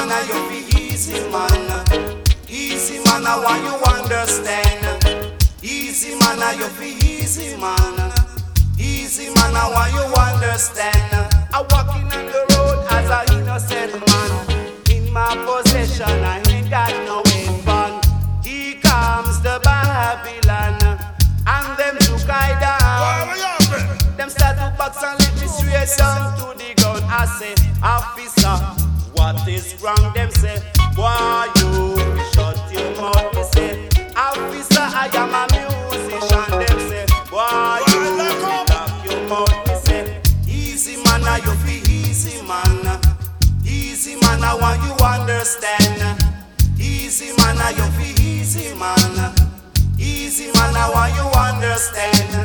man, I you be easy man. Easy man, I want you understand. Easy man, I you be easy man. Easy man, I want you understand. I walking on the road as an innocent man. In my possession, I ain't got no weapon. Here comes the Babylon, and them took I down. Them start to box and let me straight down to the ground. I say, officer, what is wrong? Them say, why you shut your mouth? Me say, officer, I am a musician. Them say, why you lock your mouth? Me say, easy man, I you feel easy man. Easy man, I want you understand. Easy man, I you feel easy man. Easy man, I want you understand.